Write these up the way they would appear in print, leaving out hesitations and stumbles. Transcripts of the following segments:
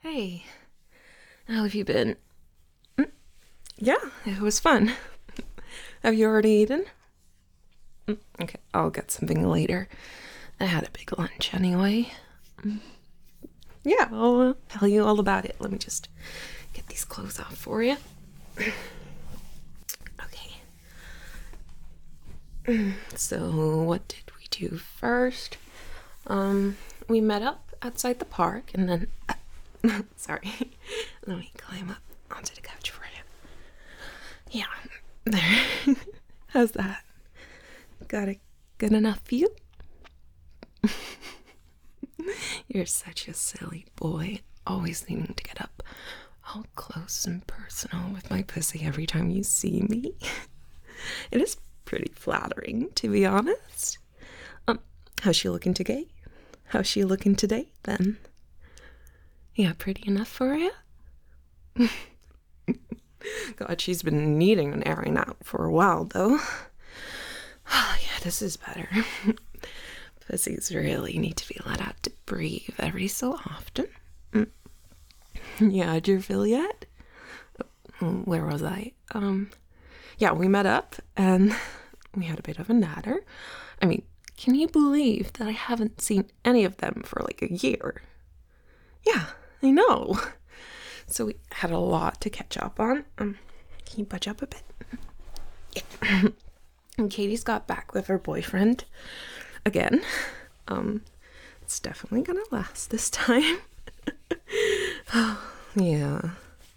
Hey, how have you been? Yeah, it was fun. Have you already eaten? Okay, I'll get something later. I had a big lunch anyway. Yeah, I'll tell you all about it. Let me just get these clothes off for you. Okay. So, what did we do first? We met up outside the park and then. Sorry. Let me climb up onto the couch for you. Yeah, there. How's that? Got a good enough view? You're such a silly boy, always needing to get up all close and personal with my pussy every time you see me. It is pretty flattering, to be honest. How's she looking today? How's she looking today, then? Yeah, pretty enough for you? God, she's been needing an airing out for a while, though. Oh, yeah, this is better. Pussies really need to be let out to breathe every so often. Yeah, did you feel yet? Where was I? Yeah, we met up and we had a bit of a natter. I mean, can you believe that I haven't seen any of them for like a year? Yeah, I know. So we had a lot to catch up on. Can you budge up a bit? Yeah. And Katie's got back with her boyfriend again. It's definitely gonna last this time. Yeah.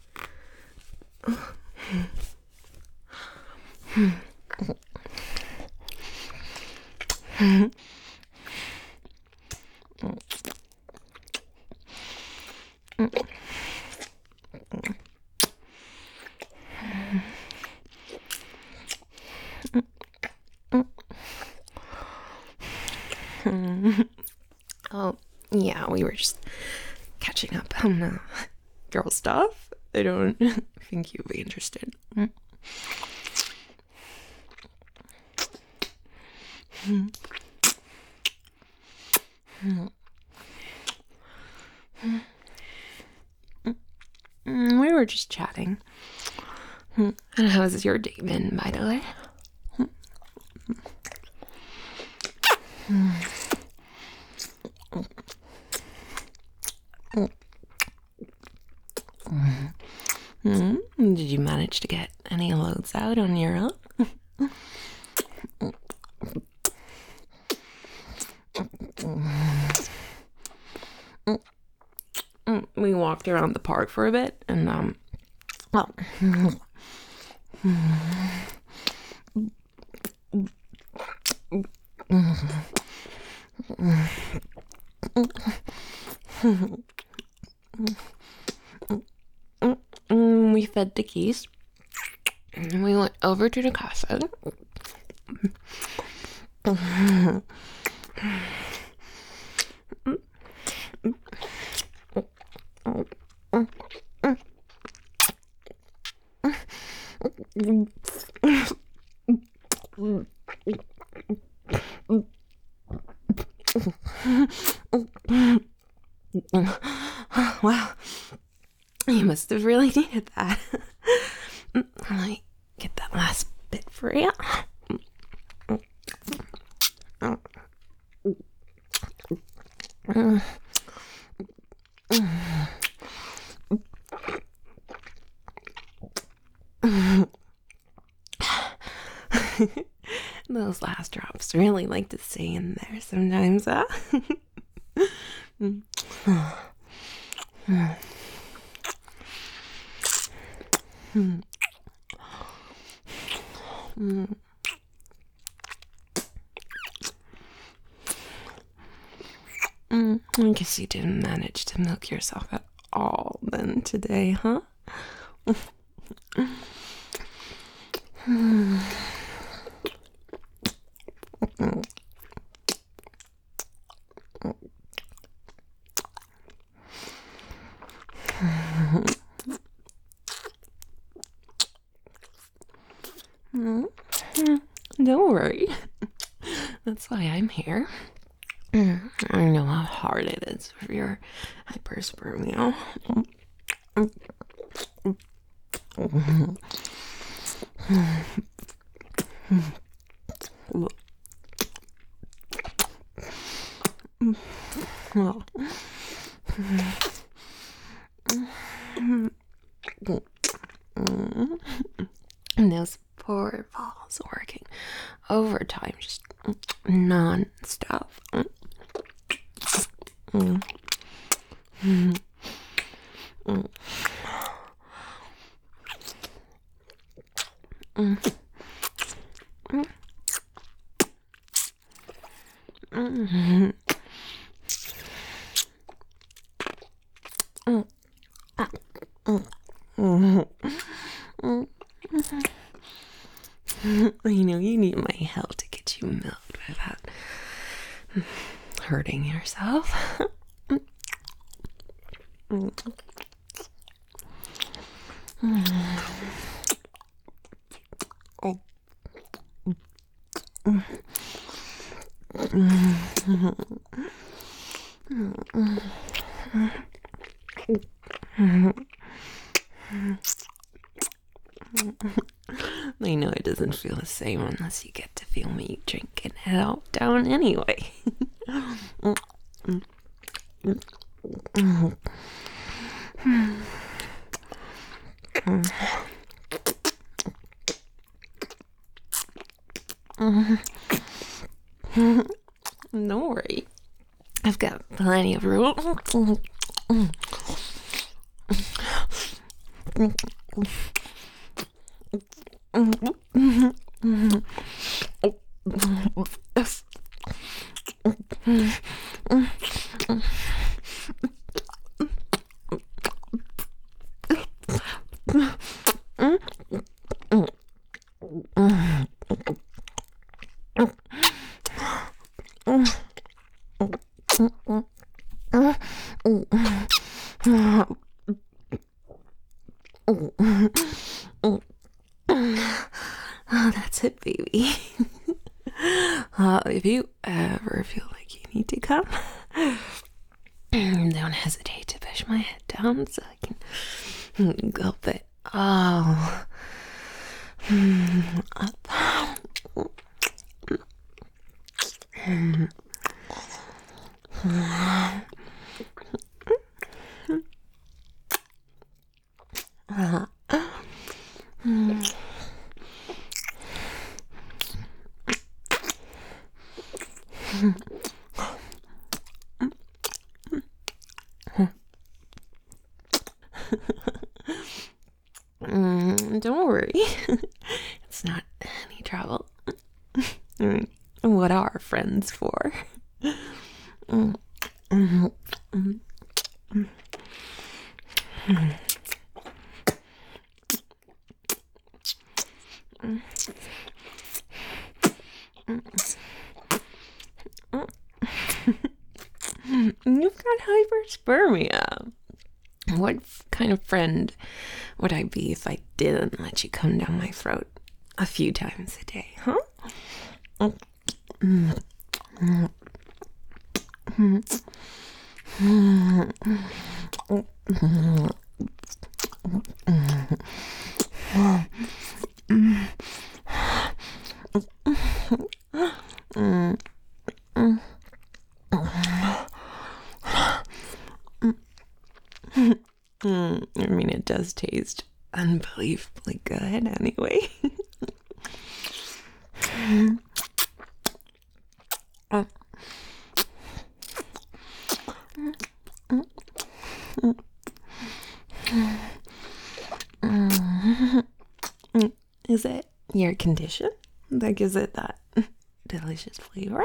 Oh, yeah, we were just catching up on girl stuff. I don't think you'd be interested. We were just chatting. And how's your day been, by the way? Did you manage to get any loads out on your own? We walked around the park for a bit and well, we fed the geese and we went over to the castle. Wow, you must have really needed that. Let me get that last bit for you. Those last drops really like to stay in there sometimes, huh? I guess you didn't manage to milk yourself at all then today, huh? Don't worry. That's why I'm here. I know how hard it is for your hyperspermia. Well, and those poor balls working overtime, just non-stop. You know, you need my help to get you milked without hurting yourself. I know it doesn't feel the same unless you get to feel me drinking it all down anyway. Don't worry. I've got plenty of room. Oh, that's it, baby. If you ever feel like you need to come, don't hesitate to push my head down so I can gulp it all up. Don't worry. It's not any trouble. What are friends for? You've got hyperspermia. What kind of friend would I be if I didn't let you come down my throat a few times a day, huh? I mean, it does taste unbelievably good anyway. Is it your condition that gives it that delicious flavor?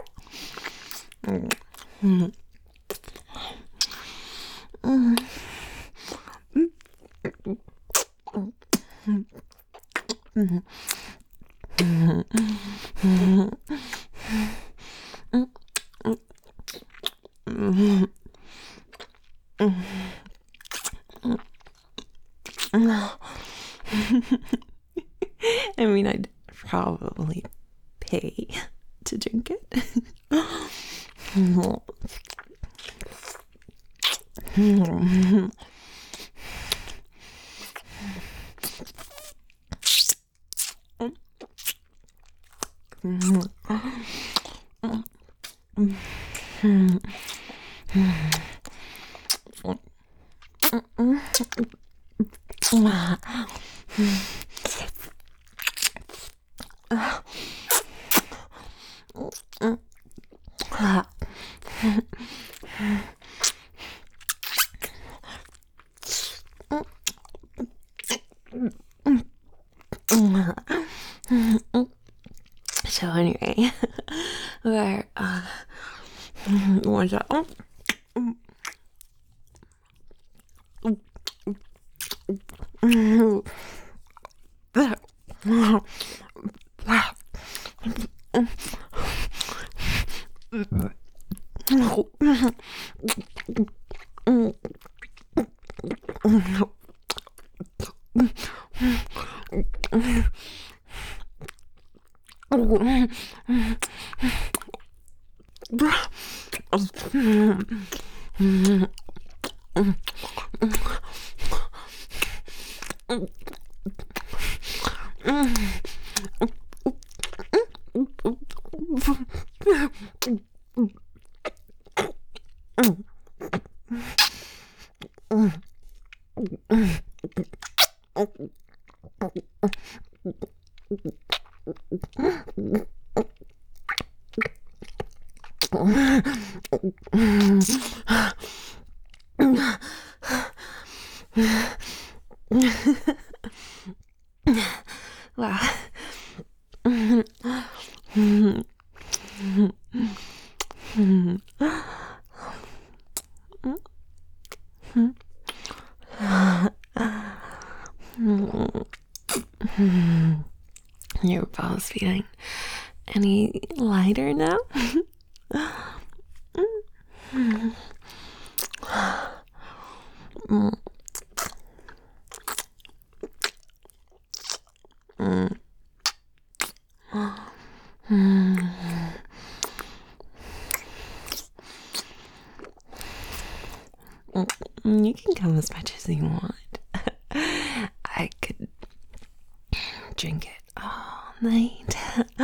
I mean, I'd probably pay to drink it. So anyway, where what's that? Wow. Your bowel's feeling any lighter now? You can come as much as you want. I could drink it all night.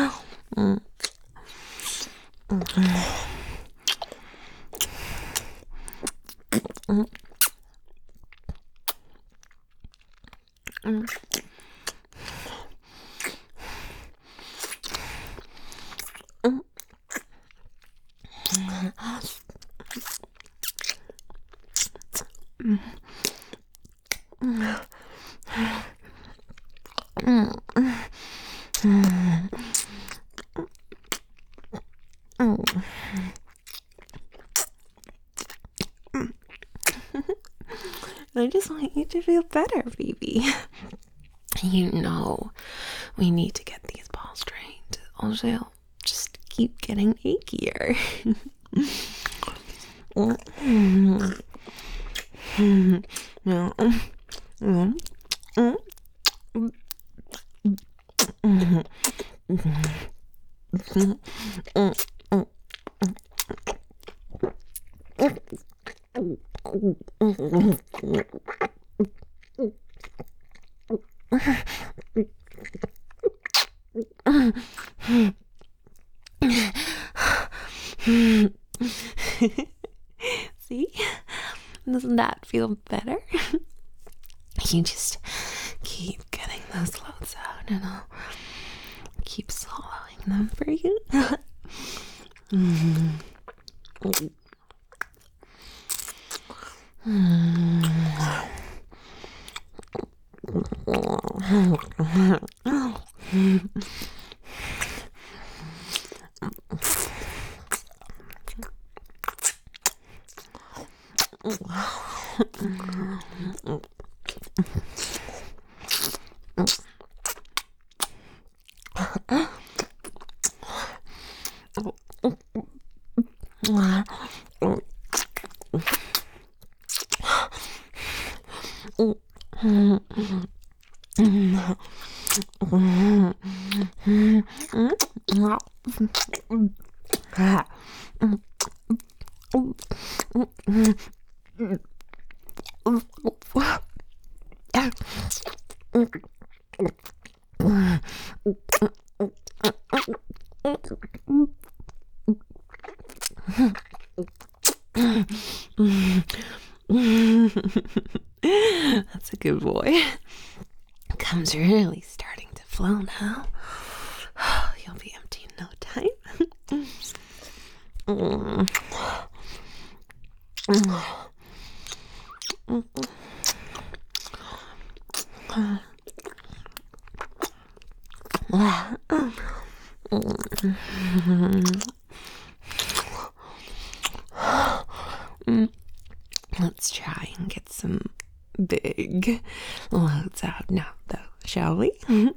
I just want you to feel better, baby. You know, we need to get these balls drained, or they'll just keep getting achier. See? Doesn't that feel better? You just keep getting those loads out and I'll keep swallowing them for you. That's a good boy. Gum's really starting to flow now. You'll be empty in no time. Let's try and get some big loads out now, though, shall we?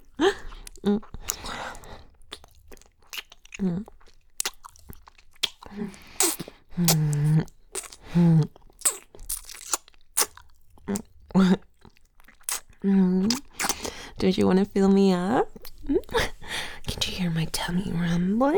Don't you want to fill me up? Can't you hear my tummy rumbling?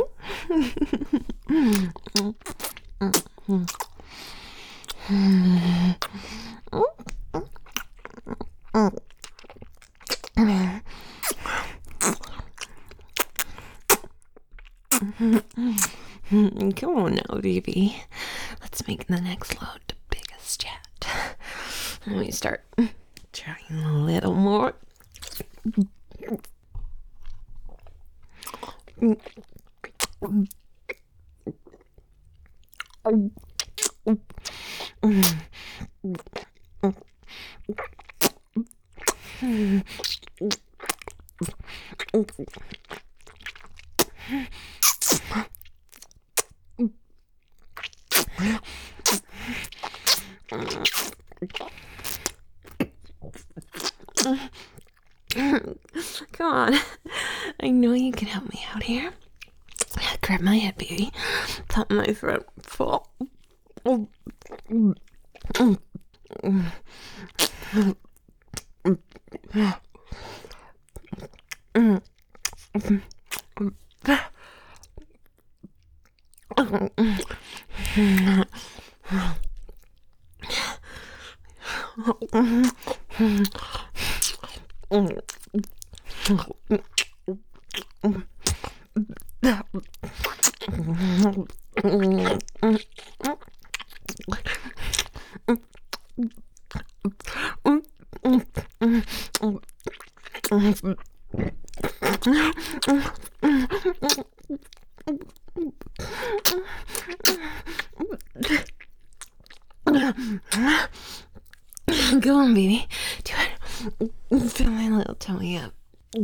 Come on now, baby. Let's make the next load the biggest yet. Let me start trying a little more. Come on. I know you can help me out here. Grab my head, baby. Pop my throat full. Go on, baby. Do it. Fill my little tummy up.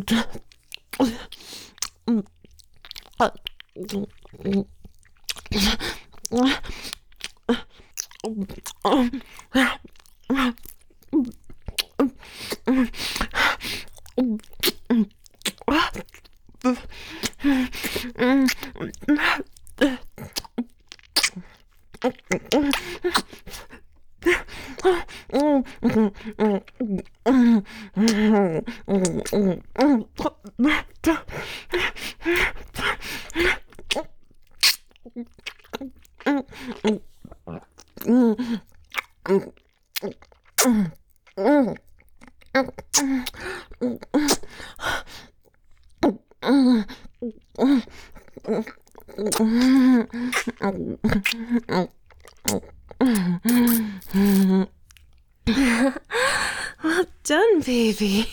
Well done, baby.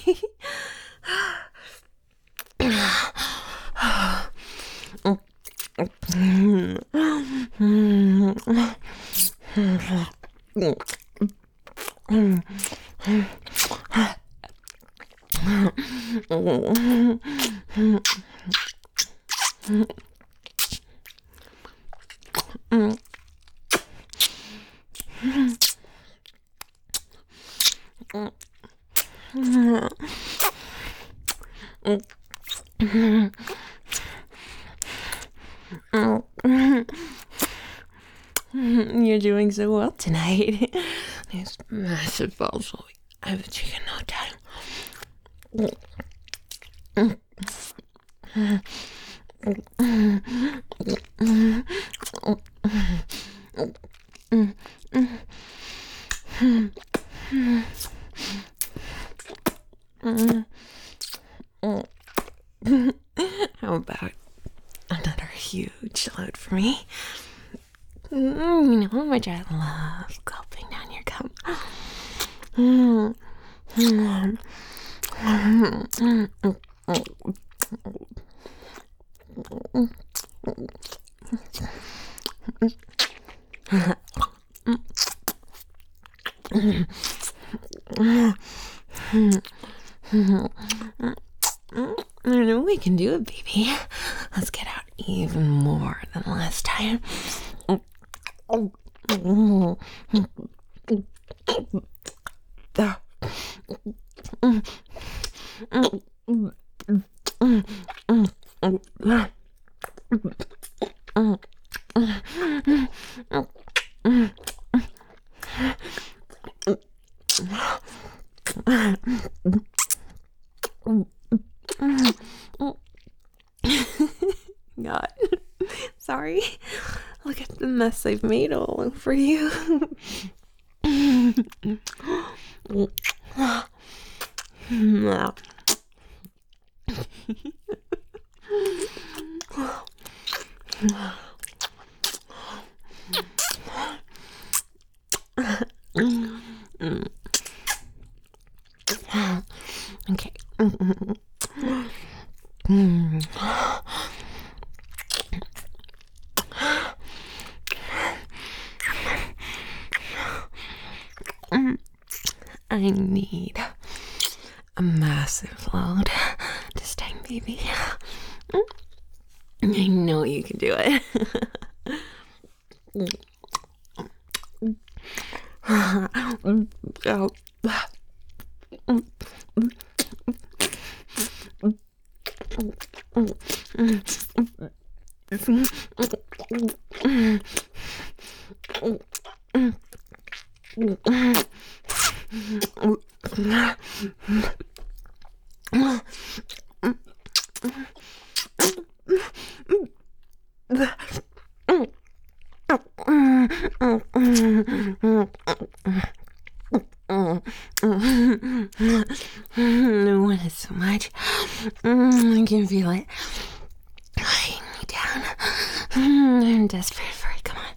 You're doing so well tonight. These massive balls will have a chicken no time. How about another huge load for me? You know how much I love gulping down your gum. I know we can do it, baby. Let's get out even more than last time. God, sorry. Look at the mess I've made all over you. Okay. I need a massive load this time, baby. I know you can do it. No one is so much. I can feel it weighing me down. I'm desperate for it. Come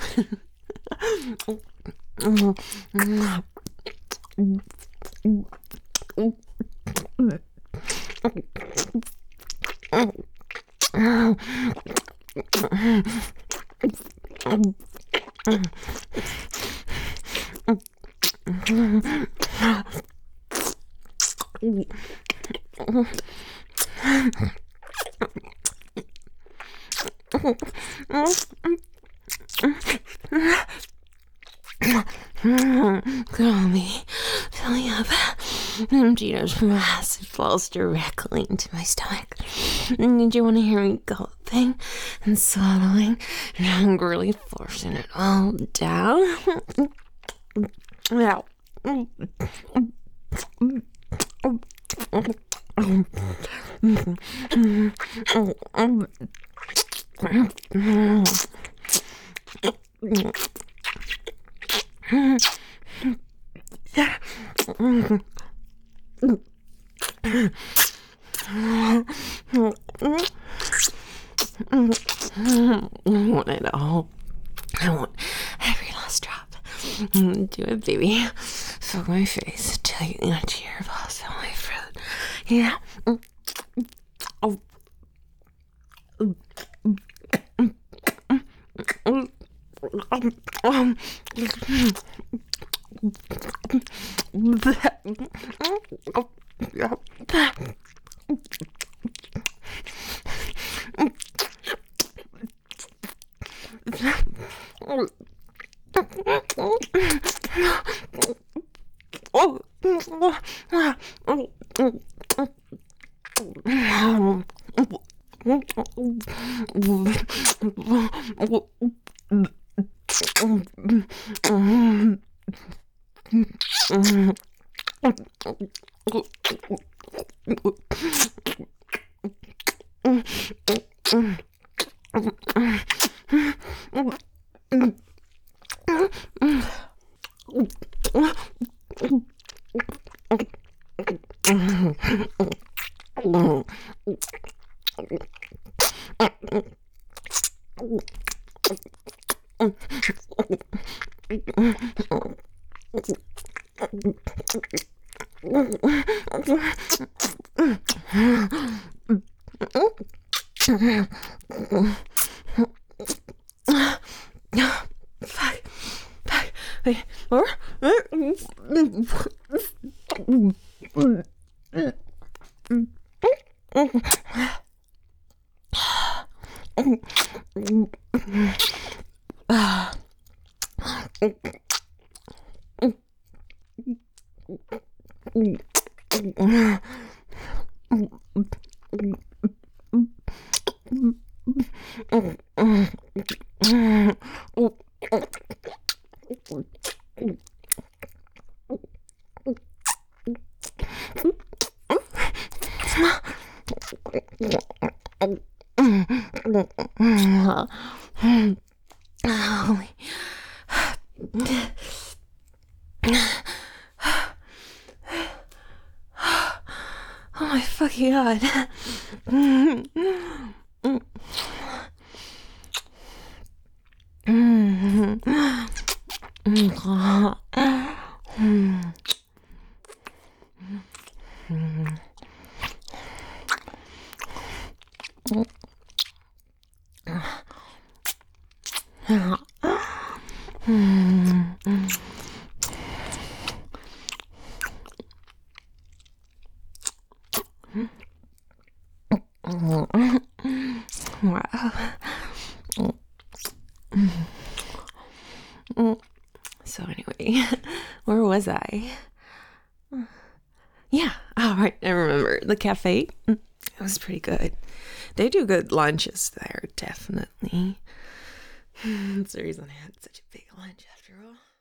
Call me. Filling up. Empty those massive balls directly into my stomach. Did you want to hear me gulping and swallowing and hungrily forcing it all down? Now. I want it all. I want every last drop. Do it, baby. Fill my face till you get your balls fill my throat. Yeah. Oh. Fuck. Wait, more? Holy. Oh my fucking god. Wow. So anyway, where was I? Yeah, all right, I remember. The cafe. It was pretty good. They do good lunches there, definitely. That's the reason I had such a big lunch after all.